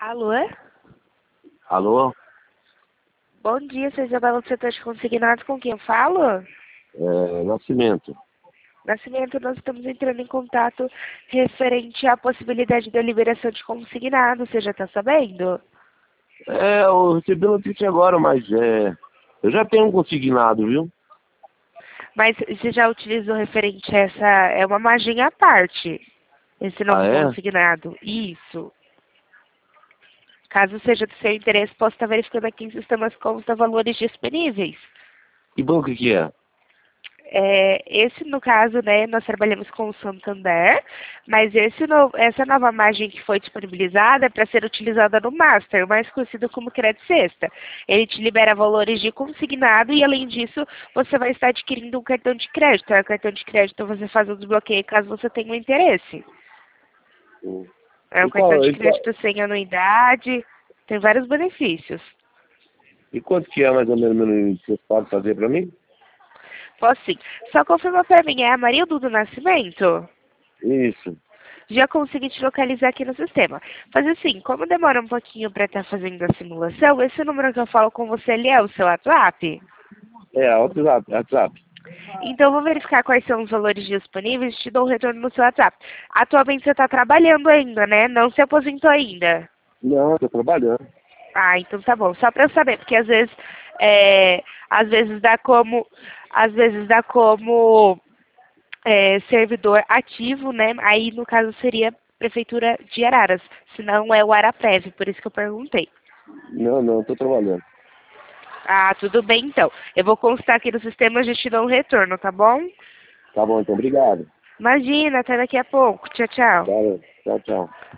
Alô? Alô? Bom dia, seja Isabela do setor de consignados, com quem eu falo? Nascimento. Nascimento, nós estamos entrando em contato referente à possibilidade da liberação de consignado, você já está sabendo? Eu recebi a notícia agora, mas eu já tenho um consignado, viu? Mas você já utilizou referente a essa, é uma margem à parte, esse Ah, novo é? consignado? Isso. Caso seja do seu interesse, posso estar verificando aqui em sistemas consta valores disponíveis. Que banco que é? Esse, no caso, né, nós trabalhamos com o Santander, mas essa nova margem que foi disponibilizada é para ser utilizada no Master, mais conhecido como Crédito Sexta. Ele te libera valores de consignado e, além disso, você vai estar adquirindo um cartão de crédito. O cartão de crédito você faz o desbloqueio caso você tenha um interesse. Hum. É um E, cartão qual, de e, qual- crédito sem anuidade, tem vários benefícios. e quanto que é mais ou menos que você pode fazer para mim? Posso sim. Só confirma para mim, é a Marildo do Nascimento? Isso. Já consegui te localizar aqui no sistema. Mas assim, como demora um pouquinho para estar fazendo a simulação, esse número que eu falo com você ali é o seu WhatsApp? WhatsApp, WhatsApp. Então eu vou verificar quais são os valores disponíveis e te dou um retorno no seu WhatsApp. Atualmente você está trabalhando ainda, né? Não se aposentou ainda. Não, estou trabalhando. Ah, então tá bom. Só para eu saber, porque às vezes dá como, servidor ativo, né? Aí no caso seria Prefeitura de Araras, se não é o Araprev, por isso que eu perguntei. Não, estou trabalhando. Ah, tudo bem então. Eu vou constar aqui no sistema e a gente te dá um retorno, tá bom? Tá bom, então, obrigado. Imagina, até daqui a pouco. Tchau, tchau. Tchau, tchau.